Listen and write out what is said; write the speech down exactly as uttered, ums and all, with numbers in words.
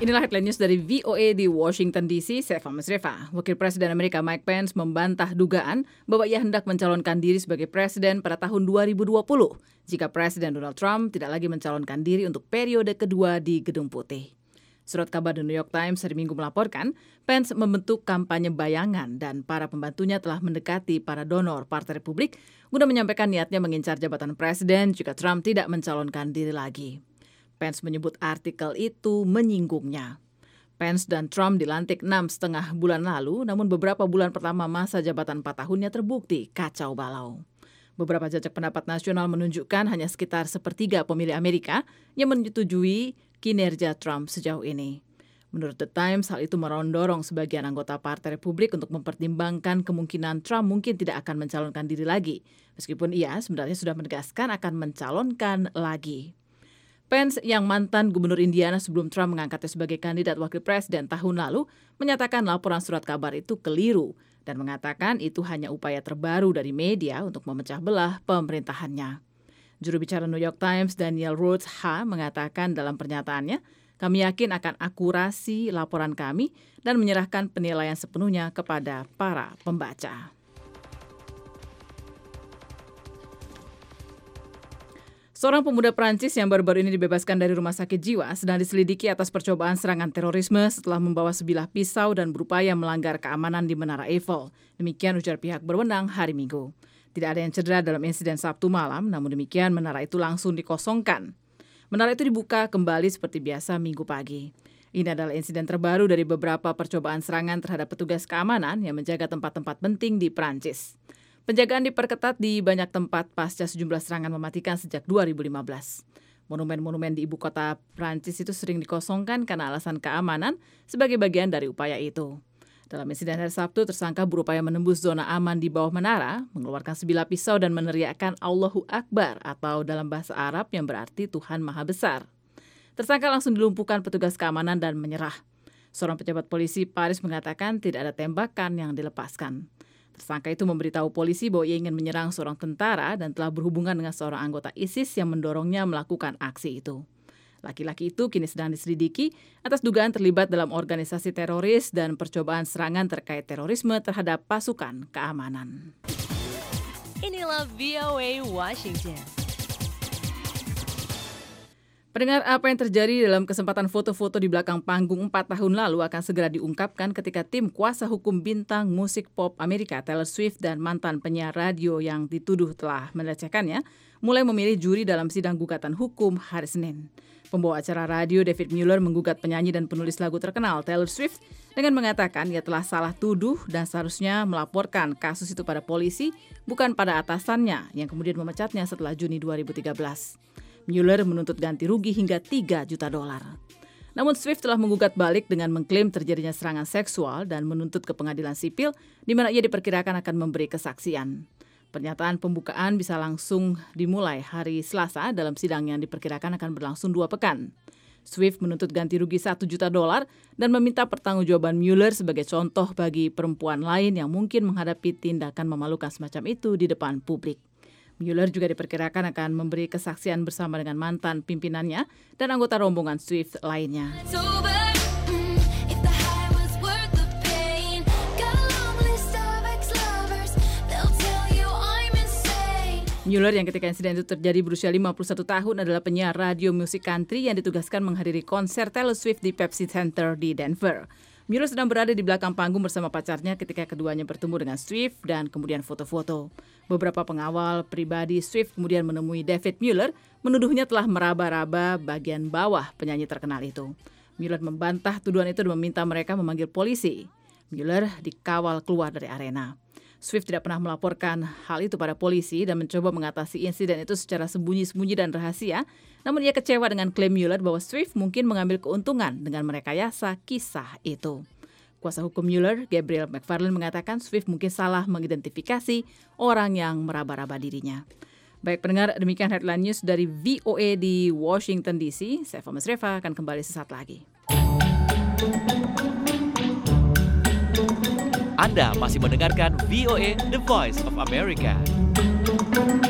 Inilah headline news dari V O A di Washington D C, saya Fahmi Sreva. Wakil Presiden Amerika Mike Pence membantah dugaan bahwa ia hendak mencalonkan diri sebagai presiden pada tahun dua ribu dua puluh jika Presiden Donald Trump tidak lagi mencalonkan diri untuk periode kedua di Gedung Putih. Surat kabar The New York Times hari Minggu melaporkan, Pence membentuk kampanye bayangan dan para pembantunya telah mendekati para donor Partai Republik guna menyampaikan niatnya mengincar jabatan presiden jika Trump tidak mencalonkan diri lagi. Pence menyebut artikel itu menyinggungnya. Pence dan Trump dilantik enam setengah bulan lalu, namun beberapa bulan pertama masa jabatan empat tahunnya terbukti kacau balau. Beberapa jajak pendapat nasional menunjukkan hanya sekitar sepertiga pemilih Amerika yang menyetujui kinerja Trump sejauh ini. Menurut The Times, hal itu mendorong sebagian anggota Partai Republik untuk mempertimbangkan kemungkinan Trump mungkin tidak akan mencalonkan diri lagi, meskipun ia sebenarnya sudah menegaskan akan mencalonkan lagi. Pence yang mantan gubernur Indiana sebelum Trump mengangkatnya sebagai kandidat wakil presiden tahun lalu menyatakan laporan surat kabar itu keliru dan mengatakan itu hanya upaya terbaru dari media untuk memecah belah pemerintahannya. Juru bicara New York Times Daniel Rhodes H. mengatakan dalam pernyataannya, kami yakin akan akurasi laporan kami dan menyerahkan penilaian sepenuhnya kepada para pembaca. Seorang pemuda Prancis yang baru-baru ini dibebaskan dari rumah sakit jiwa sedang diselidiki atas percobaan serangan terorisme setelah membawa sebilah pisau dan berupaya melanggar keamanan di Menara Eiffel. Demikian ujar pihak berwenang hari Minggu. Tidak ada yang cedera dalam insiden Sabtu malam, namun demikian menara itu langsung dikosongkan. Menara itu dibuka kembali seperti biasa Minggu pagi. Ini adalah insiden terbaru dari beberapa percobaan serangan terhadap petugas keamanan yang menjaga tempat-tempat penting di Prancis. Penjagaan diperketat di banyak tempat pasca sejumlah serangan mematikan sejak dua ribu lima belas. Monumen-monumen di ibu kota Prancis itu sering dikosongkan karena alasan keamanan sebagai bagian dari upaya itu. Dalam insiden hari Sabtu, tersangka berupaya menembus zona aman di bawah menara, mengeluarkan sebilah pisau dan meneriakkan Allahu Akbar atau dalam bahasa Arab yang berarti Tuhan Maha Besar. Tersangka langsung dilumpuhkan petugas keamanan dan menyerah. Seorang pejabat polisi Paris mengatakan tidak ada tembakan yang dilepaskan. Tersangka itu memberitahu polisi bahwa ia ingin menyerang seorang tentara dan telah berhubungan dengan seorang anggota ISIS yang mendorongnya melakukan aksi itu. Laki-laki itu kini sedang diselidiki atas dugaan terlibat dalam organisasi teroris dan percobaan serangan terkait terorisme terhadap pasukan keamanan. Inilah V O A Washington. Pendengar, apa yang terjadi dalam kesempatan foto-foto di belakang panggung empat tahun lalu akan segera diungkapkan ketika tim kuasa hukum bintang musik pop Amerika Taylor Swift dan mantan penyiar radio yang dituduh telah melecehkannya mulai memilih juri dalam sidang gugatan hukum hari Senin. Pembawa acara radio David Mueller menggugat penyanyi dan penulis lagu terkenal Taylor Swift dengan mengatakan ia telah salah tuduh dan seharusnya melaporkan kasus itu pada polisi, bukan pada atasannya yang kemudian memecatnya setelah Juni dua ribu tiga belas. Mueller menuntut ganti rugi hingga tiga juta dolar. Namun Swift telah menggugat balik dengan mengklaim terjadinya serangan seksual dan menuntut ke pengadilan sipil di mana ia diperkirakan akan memberi kesaksian. Pernyataan pembukaan bisa langsung dimulai hari Selasa dalam sidang yang diperkirakan akan berlangsung dua pekan. Swift menuntut ganti rugi satu juta dolar dan meminta pertanggungjawaban Mueller sebagai contoh bagi perempuan lain yang mungkin menghadapi tindakan memalukan semacam itu di depan publik. Mueller juga diperkirakan akan memberi kesaksian bersama dengan mantan pimpinannya dan anggota rombongan Swift lainnya. Mueller yang ketika insiden itu terjadi berusia lima puluh satu tahun adalah penyiar radio musik country yang ditugaskan menghadiri konser Taylor Swift di Pepsi Center di Denver. Mueller sedang berada di belakang panggung bersama pacarnya ketika keduanya bertemu dengan Swift dan kemudian foto-foto. Beberapa pengawal pribadi Swift kemudian menemui David Mueller, menuduhnya telah meraba-raba bagian bawah penyanyi terkenal itu. Mueller membantah tuduhan itu dan meminta mereka memanggil polisi. Mueller dikawal keluar dari arena. Swift tidak pernah melaporkan hal itu pada polisi dan mencoba mengatasi insiden itu secara sembunyi-sembunyi dan rahasia. Namun ia kecewa dengan klaim Mueller bahwa Swift mungkin mengambil keuntungan dengan merekayasa kisah itu. Kuasa hukum Mueller, Gabriel McFarland, mengatakan Swift mungkin salah mengidentifikasi orang yang meraba-raba dirinya. Baik pendengar, demikian headline news dari V O A di Washington D C. Saya Fahmi Sreva akan kembali sesaat lagi. Anda masih mendengarkan V O A The Voice of America.